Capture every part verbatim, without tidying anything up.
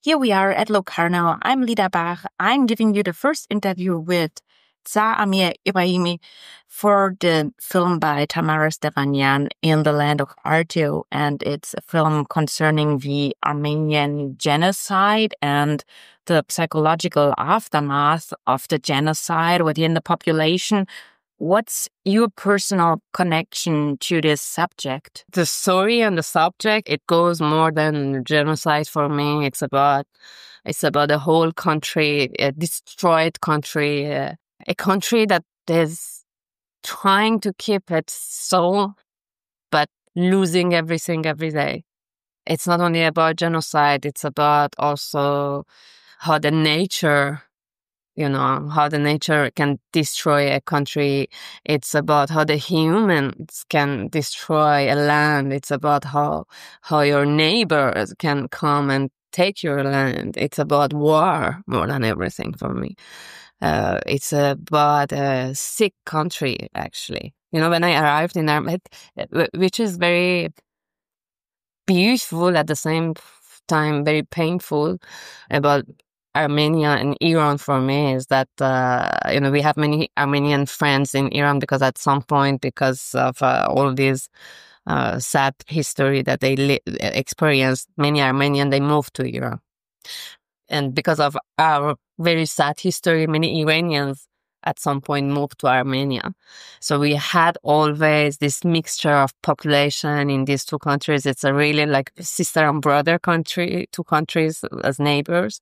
Here we are at Locarno. I'm Lida Bach. I'm giving you the first interview with Tsar Amir Ibrahimi for the film by Tamara Stefanyan, In the Land of Artio. And it's a film concerning the Armenian genocide and the psychological aftermath of the genocide within the population. What's your personal connection to this subject? The story and the subject, it goes more than genocide for me. It's about, it's about a whole country, a destroyed country, uh, a country that is trying to keep its soul, but losing everything every day. It's not only about genocide, it's about also how the nature, you know, how the nature can destroy a country. It's about how the humans can destroy a land. It's about how how your neighbors can come and take your land. It's about war more than everything for me. Uh, it's about a sick country, actually. You know, when I arrived in Armenia, which is very beautiful at the same time, very painful about Armenia and Iran for me is that, uh, you know, we have many Armenian friends in Iran because at some point, because of uh, all this uh, sad history that they li- experienced, many Armenian, they moved to Iran. And because of our very sad history, many Iranians at some point moved to Armenia. So we had always this mixture of population in these two countries. It's a really like sister and brother country, two countries as neighbors.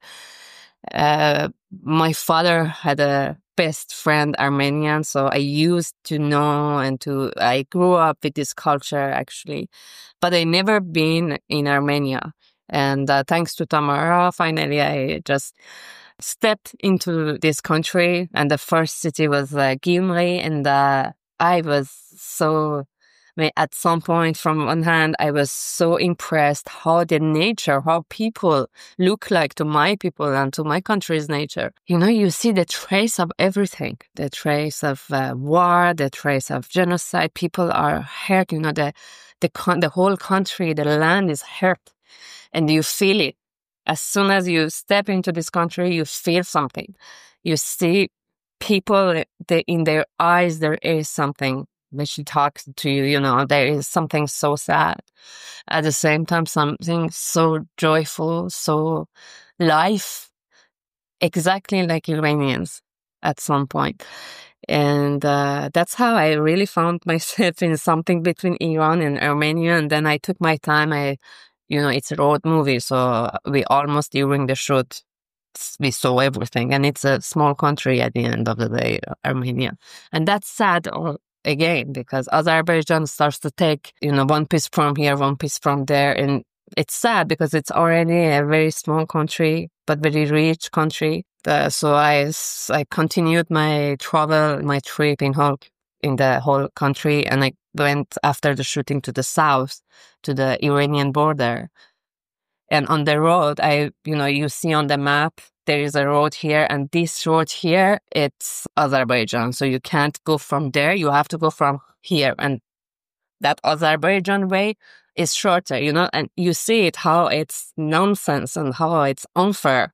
Uh, my father had a best friend Armenian, so I used to know and to, I grew up with this culture actually, but I never been in Armenia. And uh, thanks to Tamara, finally I just stepped into this country, and the first city was uh, Gyumri, and uh, I was so, I mean, at some point, from one hand, I was so impressed how the nature, how people look like to my people and to my country's nature. You know, you see the trace of everything, the trace of uh, war, the trace of genocide. People are hurt, you know, the, the, con- the whole country, the land is hurt, and you feel it. As soon as you step into this country, you feel something. You see people, they, in their eyes, there is something. When she talks to you, you know, there is something so sad. At the same time, something so joyful, so life, exactly like Iranians at some point. And uh, that's how I really found myself in something between Iran and Armenia. And then I took my time. I, you know, it's a road movie, so we almost during the shoot, we saw everything. And it's a small country at the end of the day, Armenia. And that's sad. Again, because Azerbaijan starts to take, you know, one piece from here, one piece from there. And it's sad because it's already a very small country, but very rich country. Uh, so I, I continued my travel, my trip in whole, in the whole country. And I went after the shooting to the south, to the Iranian border. And on the road, I, you know, you see on the map, there is a road here, and this road here, it's Azerbaijan. So you can't go from there. You have to go from here. And that Azerbaijan way is shorter, you know, and you see it, how it's nonsense and how it's unfair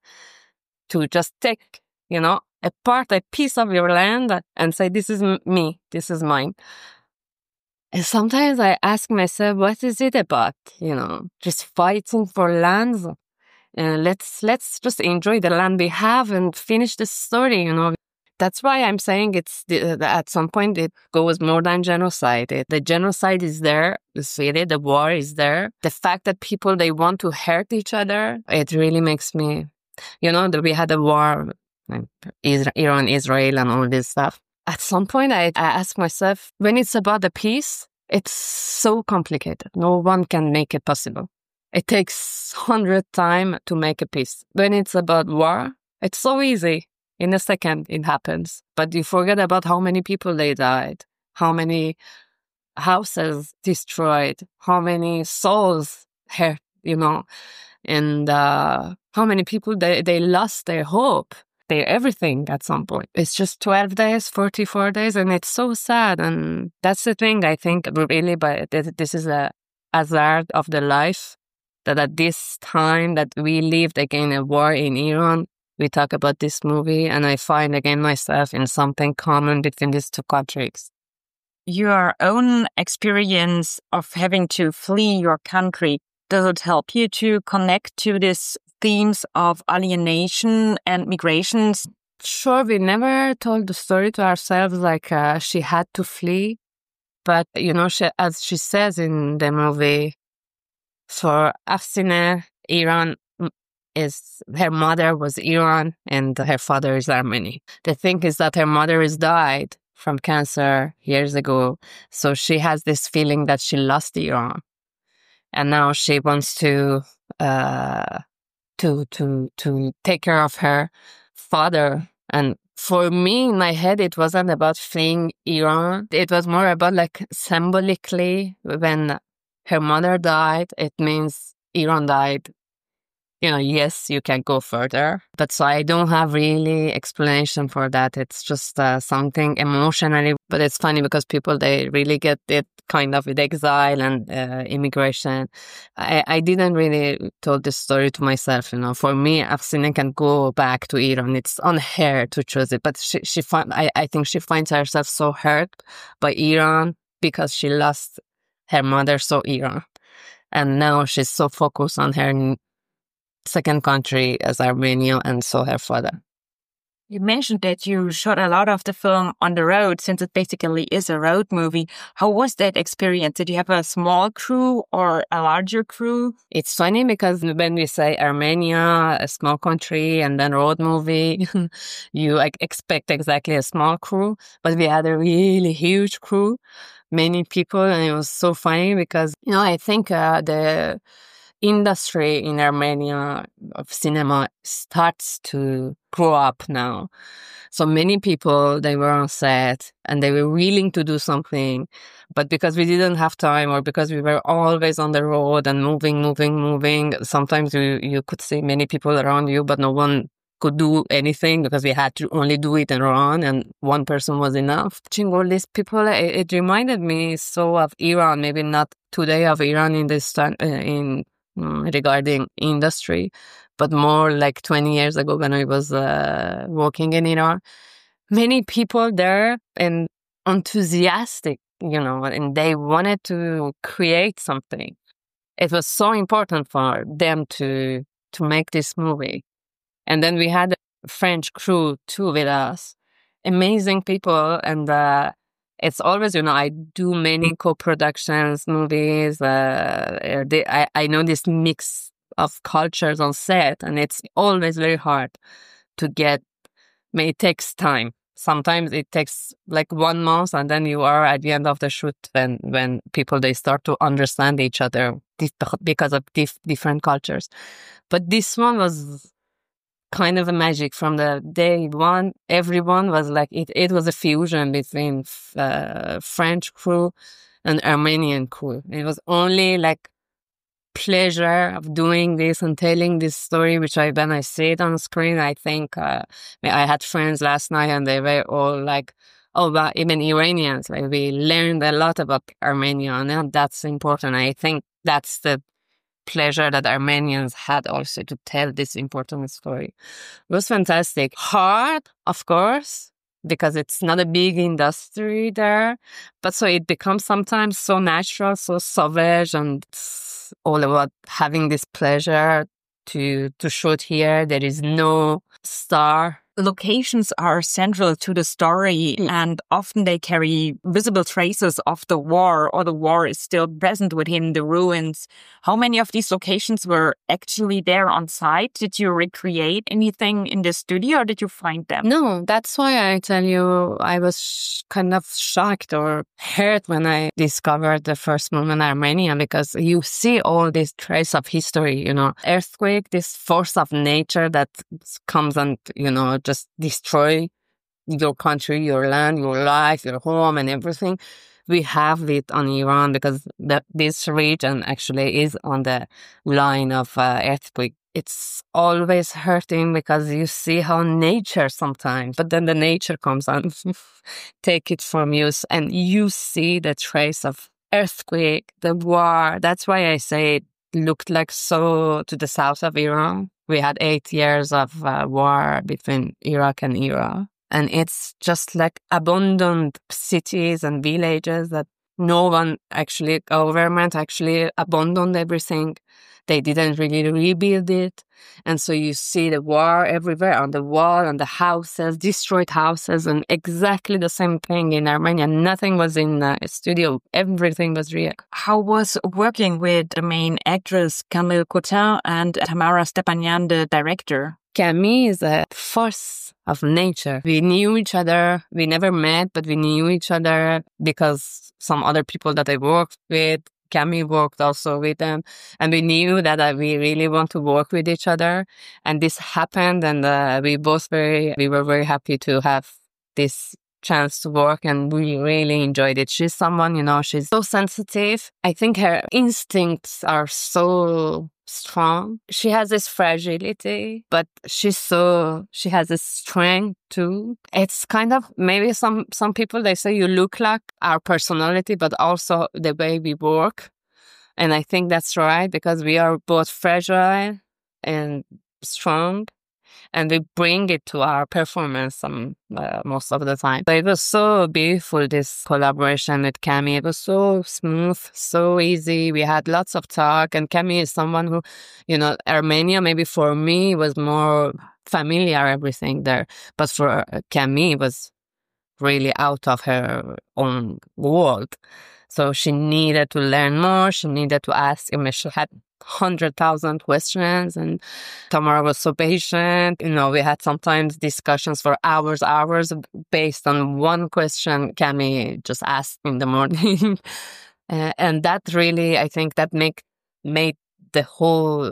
to just take, you know, a part, a piece of your land and say, this is m- me, this is mine. And sometimes I ask myself, what is it about, you know, just fighting for lands? Uh, let's let's just enjoy the land we have and finish the story, you know. That's why I'm saying it's the, the, at some point it goes more than genocide. It, the genocide is there, you see it, the war is there. The fact that people, they want to hurt each other, it really makes me, you know, that we had a war, like Israel, Iran, Israel and all this stuff. At some point I, I ask myself, when it's about the peace, it's so complicated. No one can make it possible. It takes hundred time to make a peace. When it's about war, it's so easy. In a second, it happens. But you forget about how many people they died, how many houses destroyed, how many souls hurt, you know, and uh, how many people they, they lost their hope, their everything at some point. It's just twelve days, forty-four days, and it's so sad. And that's the thing, I think, really, but this is a hazard of the life. that at this time that we lived again a war in Iran, we talk about this movie, and I find again myself in something common between these two countries. Your own experience of having to flee your country, does it help you to connect to these themes of alienation and migrations? Sure, we never told the story to ourselves like uh, she had to flee. But, you know, she, as she says in the movie, for Afsine, Iran is, her mother was Iran and her father is Armenian. The thing is that her mother has died from cancer years ago. So she has this feeling that she lost Iran. And now she wants to, uh, to, to, to take care of her father. And for me, in my head, it wasn't about fleeing Iran. It was more about like symbolically, when her mother died, it means Iran died. You know, yes, you can go further. But so I don't have really explanation for that. It's just uh, something emotionally. But it's funny because people, they really get it kind of with exile and uh, immigration. I, I didn't really tell this story to myself, you know. For me, Afsine can go back to Iran. It's on her to choose it. But she, she find, I, I think she finds herself so hurt by Iran because she lost her mother, so Iran. And now she's so focused on her second country as Armenia, and so her father. You mentioned that you shot a lot of the film on the road, since it basically is a road movie. How was that experience? Did you have a small crew or a larger crew? It's funny because when we say Armenia, a small country, and then road movie, you like expect exactly a small crew, but we had a really huge crew, many people, and it was so funny because, you know, I think uh, the industry in Armenia of cinema starts to grow up now. So many people, they were on set and they were willing to do something, but because we didn't have time or because we were always on the road and moving, moving, moving, sometimes you, you could see many people around you, but no one could do anything because we had to only do it and run, and one person was enough. Watching all these people, it, it reminded me so of Iran, maybe not today of Iran in this time, uh, in Mm, regarding industry, but more like twenty years ago when I was uh, working in Iran. Many people there and enthusiastic, you know, and they wanted to create something. It was so important for them to to make this movie. And then we had a French crew too with us. Amazing people, and uh, it's always, you know, I do many co-productions, movies. Uh, they, I, I know this mix of cultures on set, and it's always very hard to get. I mean, it takes time. Sometimes it takes like one month, and then you are at the end of the shoot when when people, they start to understand each other because of dif- different cultures. But this one was kind of a magic from the day one. Everyone was like, it, it was a fusion between uh, French crew and Armenian crew. It was only like pleasure of doing this and telling this story, which I, when I see it on screen, I think, uh, I had friends last night and they were all like, oh, but even Iranians, like, we learned a lot about Armenia, and that's important. I think that's the pleasure that Armenians had also to tell this important story. It was fantastic. Hard, of course, because it's not a big industry there, but so it becomes sometimes so natural, so savage, and it's all about having this pleasure to to shoot here. There is no star. Locations are central to the story, mm. and often they carry visible traces of the war, or the war is still present within the ruins. How many of these locations were actually there on site? Did you recreate anything in the studio, or did you find them? No, that's why I tell you I was sh- kind of shocked or hurt when I discovered the first movement in Armenia, because you see all these traces of history, you know, earthquake, this force of nature that comes and, you know, just destroy your country, your land, your life, your home, and everything. We have it on Iran because the, this region actually is on the line of uh, earthquake. It's always hurting because you see how nature sometimes, but then the nature comes and take it from you, and you see the trace of earthquake, the war. That's why I say looked like so to the south of Iran. We had eight years of uh, war between Iraq and Iran. And it's just like abandoned cities and villages that no one actually, government actually abandoned everything. They didn't really rebuild it. And so you see the war everywhere on the wall, on the houses, destroyed houses, and exactly the same thing in Armenia. Nothing was in a studio. Everything was real. How was working with the main actress, Camille Cotin, and Tamara Stepanyan, the director? Camille is a force of nature. We knew each other. We never met, but we knew each other because some other people that I worked with, Camille worked also with them. And we knew that uh, we really want to work with each other. And this happened, and uh, we both very, we were very happy to have this chance to work, and we really enjoyed it. She's someone, you know, she's so sensitive. I think her instincts are so strong. She has this fragility, but she's so, she has this strength too. It's kind of, maybe some, some people, they say you look like our personality, but also the way we work. And I think that's right, because we are both fragile and strong. And we bring it to our performance um, uh, most of the time. So it was so beautiful, this collaboration with Camille. It was so smooth, so easy. We had lots of talk. And Camille is someone who, you know, Armenia, maybe for me, was more familiar, everything there. But for Camille, it was really out of her own world. So she needed to learn more. She needed to ask. I mean, she had hundred thousand questions, and Tamara was so patient. You know, we had sometimes discussions for hours, hours based on one question Camille just asked in the morning. uh, and that really, I think that make, made the whole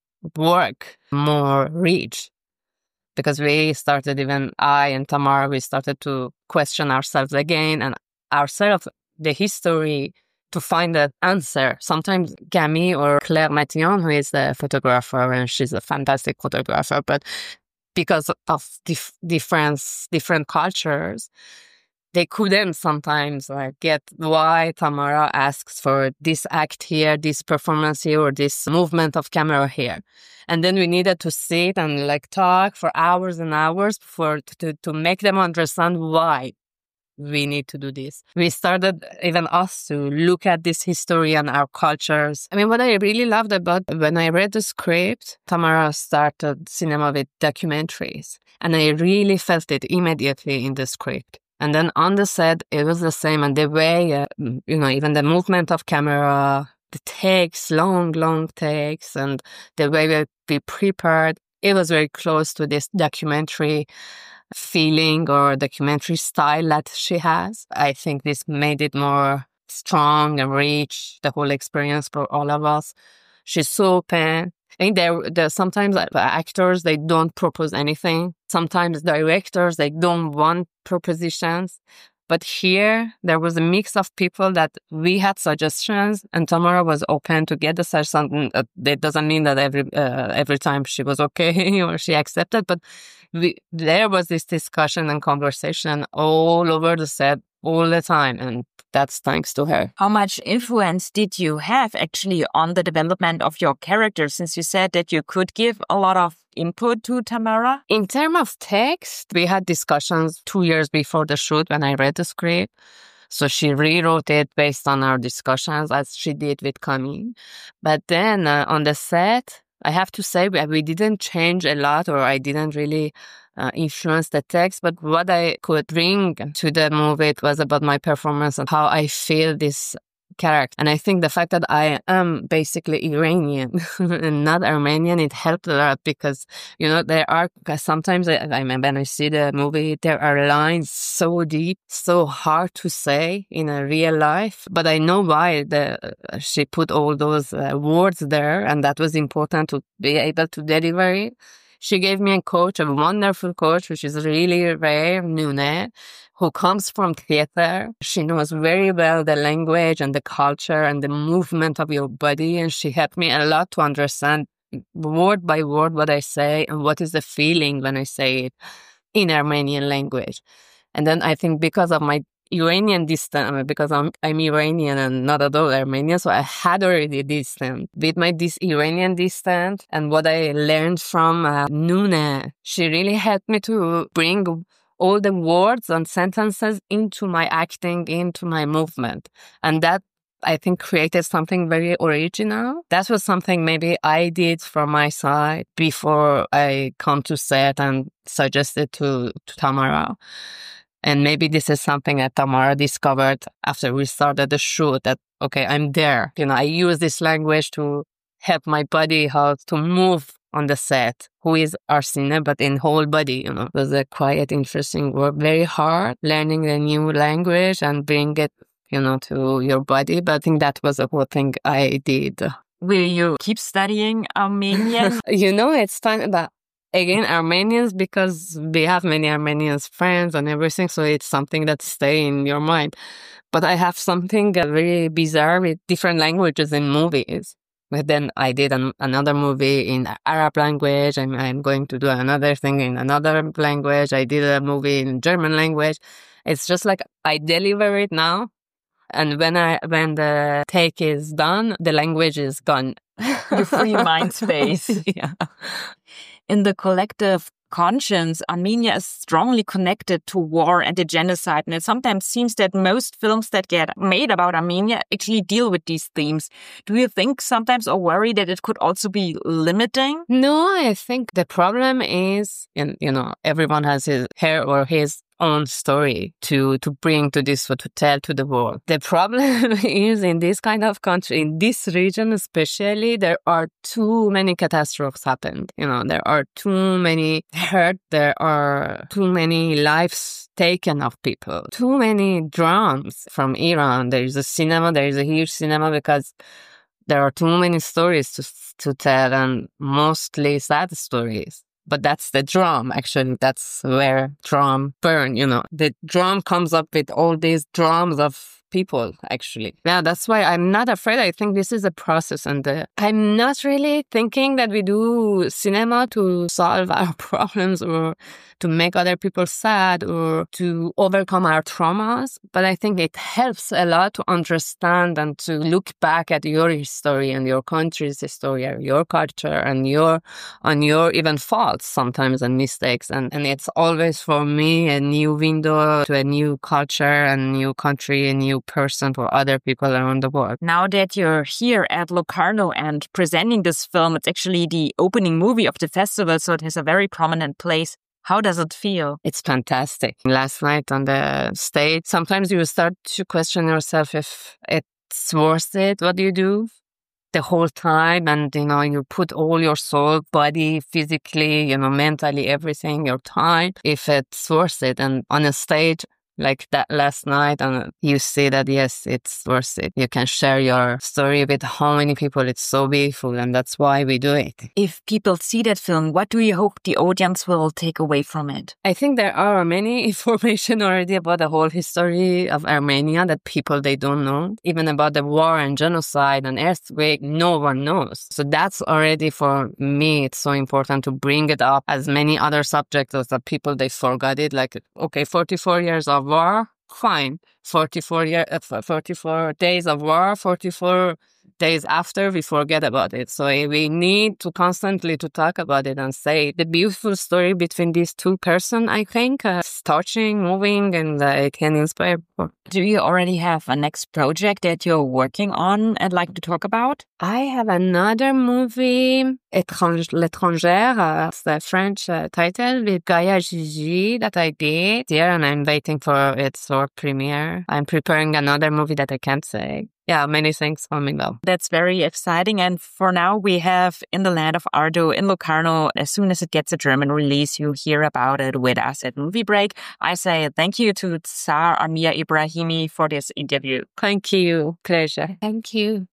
work more rich. Because we started, even I and Tamara, we started to question ourselves again and ourselves, the history, to find an answer. Sometimes Camille or Claire Matillon, who is the photographer, and she's a fantastic photographer, but because of dif- difference, different cultures, they couldn't sometimes like get why Tamara asks for this act here, this performance here, or this movement of camera here. And then we needed to sit and like talk for hours and hours for to, to make them understand why we need to do this. We started, even us, to look at this history and our cultures. I mean, what I really loved about when I read the script, Tamara started cinema with documentaries. And I really felt it immediately in the script. And then on the set, it was the same. And the way, uh, you know, even the movement of camera, the takes, long, long takes, and the way we, we prepared, it was very close to this documentary feeling or documentary style that she has. I think this made it more strong and rich, the whole experience for all of us. She's so open. I think there, there sometimes actors, they don't propose anything. Sometimes directors, they don't want propositions. But here, there was a mix of people that we had suggestions, and Tamara was open to get the suggestion. That doesn't mean that every uh, every time she was okay or she accepted, but we, there was this discussion and conversation all over the set all the time, and that's thanks to her. How much influence did you have actually on the development of your character, since you said that you could give a lot of input to Tamara? In terms of text, we had discussions two years before the shoot when I read the script. So she rewrote it based on our discussions, as she did with Camille. But then uh, on the set, I have to say we, we didn't change a lot, or I didn't really uh, influence the text. But what I could bring to the movie, it was about my performance and how I feel this character. And I think the fact that I am basically Iranian and not Armenian, it helped a lot, because, you know, there are sometimes, I, I mean, when I see the movie, there are lines so deep, so hard to say in a real life. But I know why the, she put all those uh, words there, and that was important to be able to deliver it. She gave me a coach, a wonderful coach, which is really rare, Nune, who comes from theater. She knows very well the language and the culture and the movement of your body. And she helped me a lot to understand word by word what I say and what is the feeling when I say it in Armenian language. And then I think because of my Iranian distance because I'm I'm Iranian and not at all Armenian. So I had already distance. With my this Iranian distance and what I learned from uh, Nune, she really helped me to bring all the words and sentences into my acting, into my movement. And that, I think, created something very original. That was something maybe I did from my side before I come to set and suggested to, to Tamara. And maybe this is something that Tamara discovered after we started the shoot, that, okay, I'm there. You know, I use this language to help my body how to move on the set, who is Arsine, but in whole body, you know. It was a quite interesting work, very hard, learning the new language and bring it, you know, to your body. But I think that was the whole thing I did. Will you keep studying Armenian? You know, it's fun, but again, Armenians, because we have many Armenians friends and everything, so it's something that stay in your mind. But I have something very bizarre with different languages in movies. But then I did an, another movie in Arab language, and I'm going to do another thing in another language. I did a movie in German language. It's just like I deliver it now, and when I when the take is done, the language is gone. Your free mind space. Yeah. In the collective conscience, Armenia is strongly connected to war and the genocide, and it sometimes seems that most films that get made about Armenia actually deal with these themes. Do you think sometimes or worry that it could also be limiting? No, I think the problem is, and you know, everyone has his her or his own story to to bring to this, or to tell to the world. The problem is in this kind of country, in this region especially, there are too many catastrophes happened. You know, there are too many hurt, there are too many lives taken of people, too many dramas from Iran. There is a cinema, there is a huge cinema because there are too many stories to to tell, and mostly sad stories. But that's the drum, actually. That's where drum burn, you know. The drum comes up with all these drums of people, actually. Yeah, that's why I'm not afraid. I think this is a process. And uh, I'm not really thinking that we do cinema to solve our problems or to make other people sad or to overcome our traumas. But I think it helps a lot to understand and to look back at your history and your country's history or your culture and your, on your even faults sometimes and mistakes. And, and it's always for me a new window to a new culture and new country, a new person for other people around the world. Now that you're here at Locarno and presenting this film, it's actually the opening movie of the festival, so it has a very prominent place. How does it feel? It's fantastic. Last night on the stage, sometimes you start to question yourself if it's worth it, what you do the whole time. And, you know, you put all your soul, body, physically, you know, mentally, everything, your time, if it's worth it. And on a stage like that last night, and you see that, yes, it's worth it. You can share your story with how many people. It's so beautiful, and that's why we do it. If people see that film, what do you hope the audience will take away from it? I think there are many information already about the whole history of Armenia that people, they don't know. Even about the war and genocide and earthquake, no one knows. So that's already, for me, it's so important to bring it up as many other subjects as the people, they forgot it. Like, okay, forty-four years of war, fine. forty-four year, uh, forty-four days of war, forty-four days after, we forget about it. So we need to constantly to talk about it and say the beautiful story between these two persons, I think, uh, it's touching, moving, and uh, it can inspire people. Do you already have a next project that you're working on and like to talk about? I have another movie, Étrange, L'étrangère, uh, it's the French uh, title, with Gaia Gigi that I did here, and I'm waiting for its world premiere. I'm preparing another movie that I can't say. Yeah, many things coming up. That's very exciting. And for now, we have In the Land of Ardo in Locarno. As soon as it gets a German release, you hear about it with us at Movie Break. I say thank you to Tsar Amir Ibrahimi for this interview. Thank you. Pleasure. Thank you.